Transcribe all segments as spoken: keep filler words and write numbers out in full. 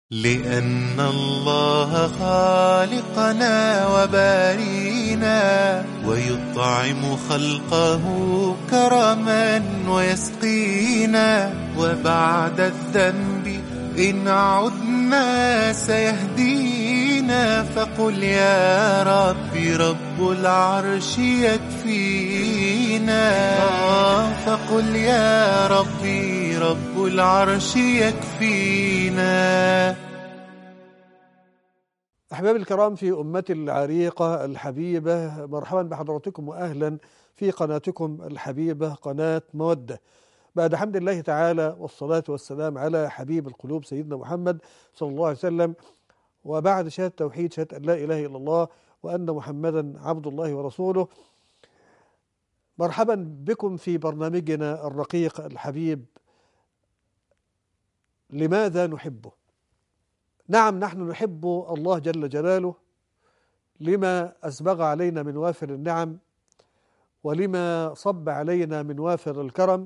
لأن الله خالقنا وبارينا ويطعم خلقه كرما ويسقينا، وبعد الذنب إن عدنا سيهدينا. فقل يا ربي رب العرش يكفينا، فقل يا ربي رب العرش يكفينا. أحبابي الكرام في أمتي العريقة الحبيبة، مرحبا بحضراتكم وأهلا في قناتكم الحبيبة قناة مودة. بعد حمد الله تعالى والصلاة والسلام على حبيب القلوب سيدنا محمد صلى الله عليه وسلم، وبعد شهادة توحيد، شهادة أن لا إله إلا الله وأن محمدا عبد الله ورسوله، مرحبا بكم في برنامجنا الرقيق الحبيب لماذا نحبه؟ نعم، نحن نحب الله جل جلاله لما أسبغ علينا من وافر النعم، ولما صب علينا من وافر الكرم،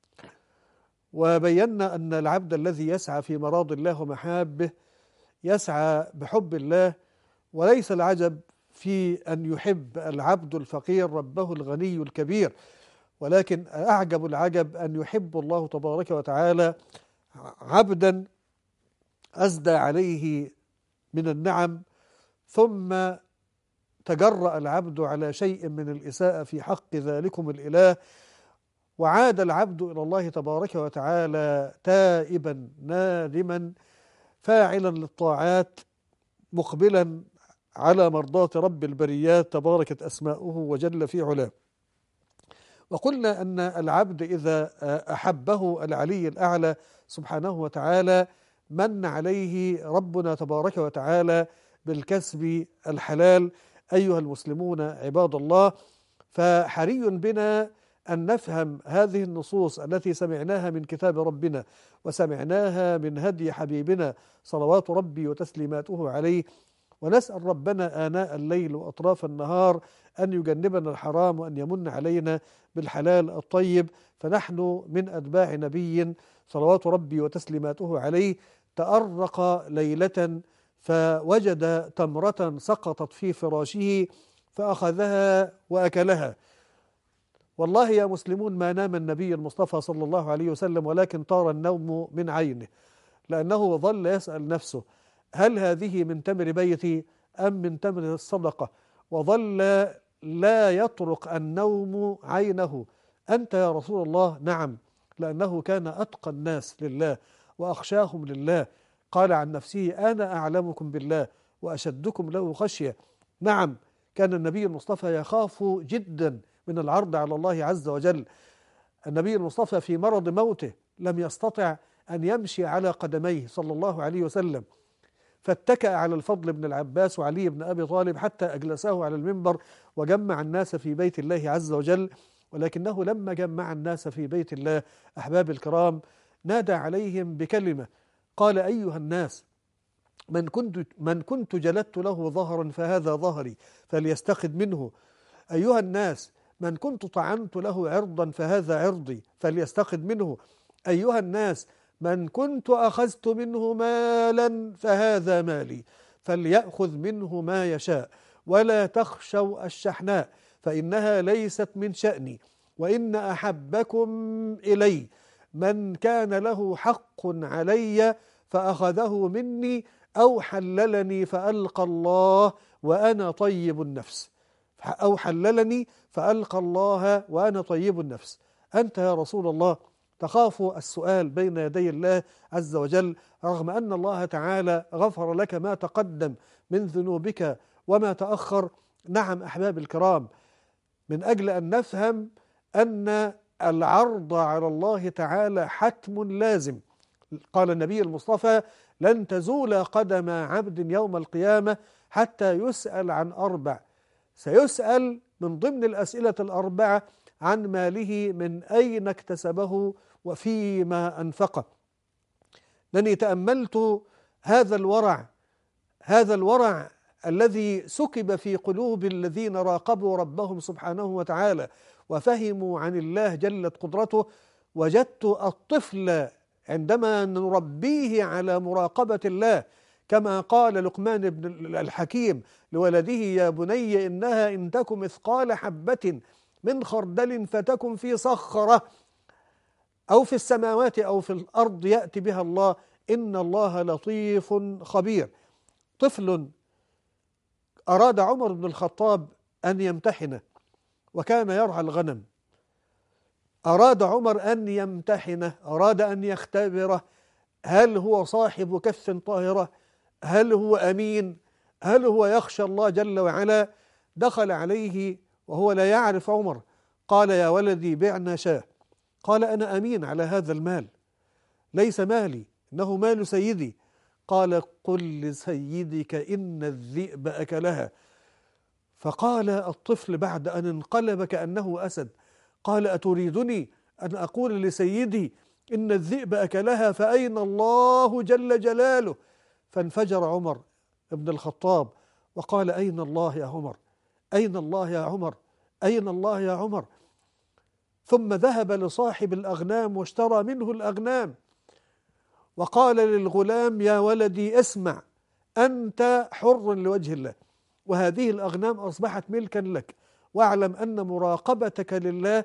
وبينا أن العبد الذي يسعى في مراضي الله ومحابه يسعى بحب الله، وليس العجب في أن يحب العبد الفقير ربه الغني الكبير، ولكن أعجب العجب أن يحب الله تبارك وتعالى عبدا أسدى عليه من النعم، ثم تجرأ العبد على شيء من الإساءة في حق ذلكم الإله، وعاد العبد إلى الله تبارك وتعالى تائبا نادما فاعلا للطاعات مقبلا على مرضاة رب البريات تباركت أسماؤه وجل في علاه. وقلنا أن العبد إذا أحبه العلي الأعلى سبحانه وتعالى من عليه ربنا تبارك وتعالى بالكسب الحلال. أيها المسلمون عباد الله، فحري بنا أن نفهم هذه النصوص التي سمعناها من كتاب ربنا وسمعناها من هدي حبيبنا صلوات ربي وتسليماته عليه، ونسأل ربنا آناء الليل وأطراف النهار أن يجنبنا الحرام وأن يمن علينا بالحلال الطيب. فنحن من أتباع نبي صلوات ربي وتسليماته عليه تأرق ليلة فوجد تمرة سقطت في فراشه فأخذها وأكلها. والله يا مسلمون ما نام النبي المصطفى صلى الله عليه وسلم، ولكن طار النوم من عينه، لأنه ظل يسأل نفسه هل هذه من تمر بيتي أم من تمر الصدقة، وظل لا يطرق النوم عينه. أنت يا رسول الله؟ نعم، لأنه كان أتقى الناس لله وأخشاهم لله. قال عن نفسه أنا أعلمكم بالله وأشدكم له خشية. نعم، كان النبي المصطفى يخاف جدا من العرض على الله عز وجل. النبي المصطفى في مرض موته لم يستطع أن يمشي على قدميه صلى الله عليه وسلم، فاتكأ على الفضل بن العباس وعلي بن أبي طالب حتى أجلسه على المنبر وجمع الناس في بيت الله عز وجل. ولكنه لما جمع الناس في بيت الله أحباب الكرام نادى عليهم بكلمة، قال أيها الناس، من كنت, من كنت جلدت له ظهرا فهذا ظهري فليستخذ منه. أيها الناس، من كنت طعنت له عرضا فهذا عرضي فليستخذ منه. أيها الناس، من كنت أخذت منه مالا فهذا مالي فليأخذ منه ما يشاء، ولا تخشوا الشحناء فإنها ليست من شأني، وإن أحبكم إلي من كان له حق علي فأخذه مني أو حللني فألقى الله وأنا طيب النفس، أو حللني فألقى الله وأنا طيب النفس. أنت يا رسول الله تخاف السؤال بين يدي الله عز وجل، رغم أن الله تعالى غفر لك ما تقدم من ذنوبك وما تأخر. نعم أحباب الكرام، من أجل أن نفهم أن العرض على الله تعالى حتم لازم. قال النبي المصطفى لن تزول قدم عبد يوم القيامة حتى يسأل عن أربع. سيسأل من ضمن الأسئلة الأربعة عن ماله، من أين اكتسبه وفيما أنفقه. لأني تأملت هذا الورع هذا الورع الذي سكب في قلوب الذين راقبوا ربهم سبحانه وتعالى وفهموا عن الله جلت قدرته. وجدت الطفل عندما نربيه على مراقبة الله، كما قال لقمان بن الحكيم لولده: يا بني إنها إن تك مثقال حبة من خردل فتكن في صخرة أو في السماوات أو في الأرض يأتي بها الله إن الله لطيف خبير. طفل أراد عمر بن الخطاب أن يمتحنه، وكان يرعى الغنم. أراد عمر أن يمتحنه، أراد أن يختبره، هل هو صاحب كف طاهرة؟ هل هو أمين؟ هل هو يخشى الله جل وعلا؟ دخل عليه وهو لا يعرف عمر، قال: يا ولدي بعنا شاة. قال: أنا أمين على هذا المال، ليس مالي، إنه مال سيدي. قال: قل لسيدك إن الذئب أكلها. فقال الطفل بعد أن انقلب كأنه أسد، قال: أتريدني أن أقول لسيدي إن الذئب أكلها فأين الله جل جلاله؟ فانفجر عمر بن الخطاب وقال: أين الله يا عمر؟ أين الله يا عمر؟ أين الله يا عمر؟ ثم ذهب لصاحب الأغنام واشترى منه الأغنام، وقال للغلام: يا ولدي اسمع، أنت حر لوجه الله، وهذه الأغنام أصبحت ملكا لك، واعلم أن مراقبتك لله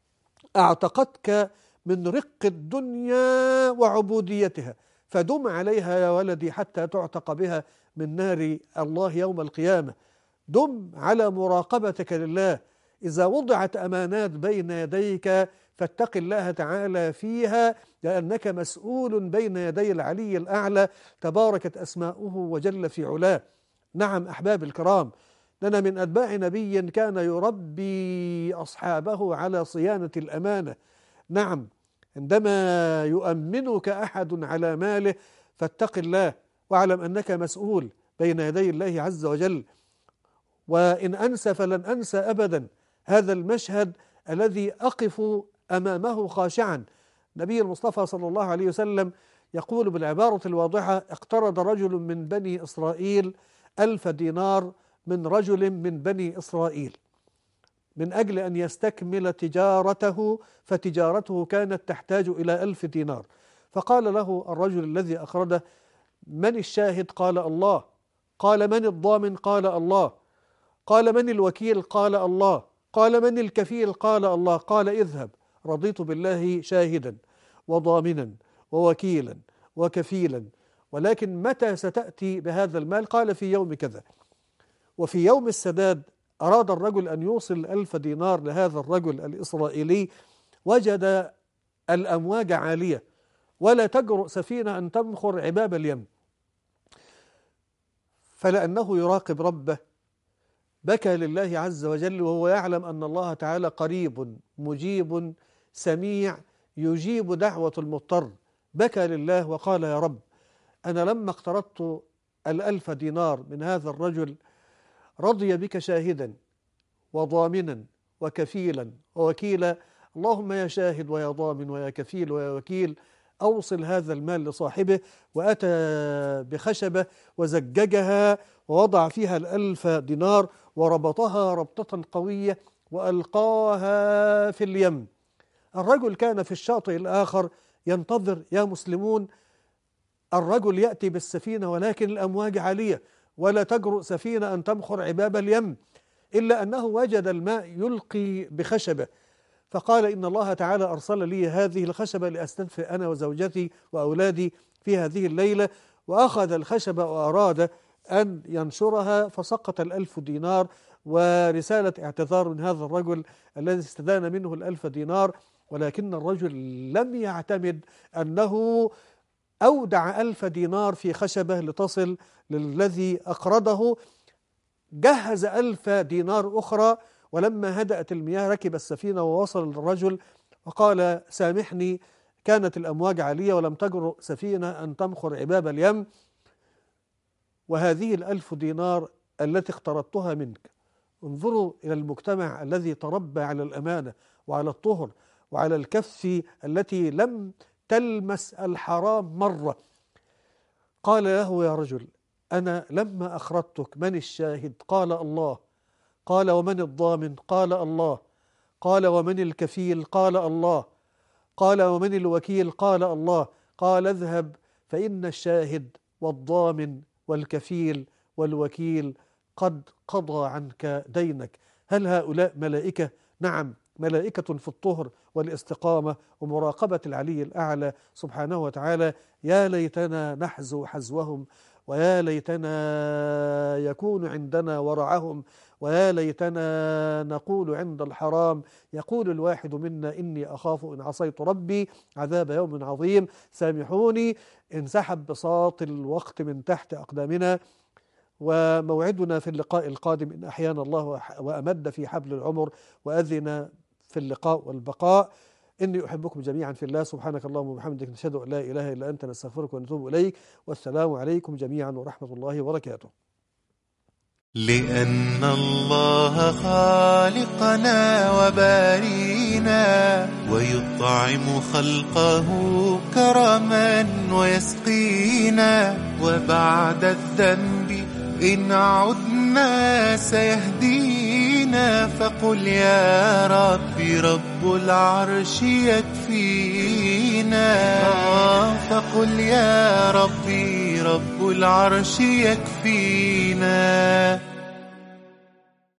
أعتقتك من رق الدنيا وعبوديتها، فدم عليها يا ولدي حتى تعتق بها من نار الله يوم القيامة. دم على مراقبتك لله. إذا وضعت أمانات بين يديك فاتق الله تعالى فيها، لأنك مسؤول بين يدي العلي الأعلى تباركت أسماؤه وجل في علاه. نعم أحباب الكرام، لنا من أتباع نبي كان يربي أصحابه على صيانة الأمانة. نعم، عندما يؤمنك أحد على ماله فاتق الله، واعلم أنك مسؤول بين يدي الله عز وجل. وإن أنسى فلن أنسى أبدا هذا المشهد الذي أقف أمامه خاشعا. نبي المصطفى صلى الله عليه وسلم يقول بالعبارة الواضحة: اقترض رجل من بني إسرائيل ألف دينار من رجل من بني إسرائيل من أجل أن يستكمل تجارته، فتجارته كانت تحتاج إلى ألف دينار. فقال له الرجل الذي أقرضه: من الشاهد؟ قال: الله. قال: من الضامن؟ قال: الله. قال: من الوكيل؟ قال: الله. قال: من الكفيل؟ قال: الله. قال: اذهب، رضيت بالله شاهدا وضامنا ووكيلا وكفيلا، ولكن متى ستأتي بهذا المال؟ قال: في يوم كذا. وفي يوم السداد أراد الرجل أن يوصل ألف دينار لهذا الرجل الإسرائيلي، وجد الأمواج عالية ولا تجرؤ سفينة أن تمخر عباب اليم، فلأنه يراقب ربه بكى لله عز وجل، وهو يعلم أن الله تعالى قريب مجيب سميع يجيب دعوة المضطر. بكى لله وقال: يا رب، أنا لما اقترضت الألف دينار من هذا الرجل رضي بك شاهدا وضامنا وكفيلا ووكيلا، اللهم يا شاهد ويا ضامن ويا كفيل ويا وكيل أوصل هذا المال لصاحبه. وأتى بخشبة وزججها ووضع فيها الألف دينار وربطها ربطة قوية وألقاها في اليم. الرجل كان في الشاطئ الآخر ينتظر. يا مسلمون، الرجل يأتي بالسفينة ولكن الأمواج عالية ولا تجرؤ سفينة أن تمخر عباب اليم، إلا أنه وجد الماء يلقي بخشبة، فقال: إن الله تعالى أرسل لي هذه الخشبة لأستدفئ أنا وزوجتي وأولادي في هذه الليلة. وأخذ الخشبة وأراد أن ينشرها، فسقط الألف دينار، ورسالة اعتذار من هذا الرجل الذي استدان منه الألف دينار. ولكن الرجل لم يعتمد أنه أودع ألف دينار في خشبة لتصل للذي أقرضه، جهز ألف دينار أخرى، ولما هدأت المياه ركب السفينة ووصل للرجل وقال: سامحني، كانت الأمواج عالية ولم تجرؤ سفينة أن تمخر عباب اليم، وهذه الألف دينار التي اقترضتها منك. انظروا إلى المجتمع الذي تربى على الأمانة وعلى الطهر وعلى الكف التي لم تلمس الحرام مرة. قال له: يا رجل، أنا لما أخرجتك من الشاهد؟ قال: الله. قال: ومن الضامن؟ قال: الله. قال: ومن الكفيل؟ قال: الله. قال: ومن الوكيل؟ قال: الله. قال اذهب فإن الشاهد والضامن والكفيل والوكيل قد قضى عنك دينك. هل هؤلاء ملائكة؟ نعم، ملائكة في الطهر والاستقامة ومراقبة العلي الأعلى سبحانه وتعالى. يا ليتنا نحزو حزوهم، ويا ليتنا يكون عندنا ورعهم، ويا ليتنا نقول عند الحرام يقول الواحد منا إني أخاف إن عصيت ربي عذاب يوم عظيم. سامحوني إن سحب بساط الوقت من تحت أقدامنا، وموعدنا في اللقاء القادم إن أحيانا الله وأمد في حبل العمر وأذن في اللقاء والبقاء. إني أحبكم جميعا في الله. سبحانك اللهم وبحمدك، نشهد أن لا إله إلا أنت، نستغفرك ونتوب إليك. والسلام عليكم جميعا ورحمة الله وبركاته. لأن الله خالقنا وبارينا ويطعم خلقه كرما ويسقينا، وبعد الذنب إن عدنا سيهدينا. فقل يا ربي رب العرش يكفينا، فقل يا ربي رب العرش يكفينا.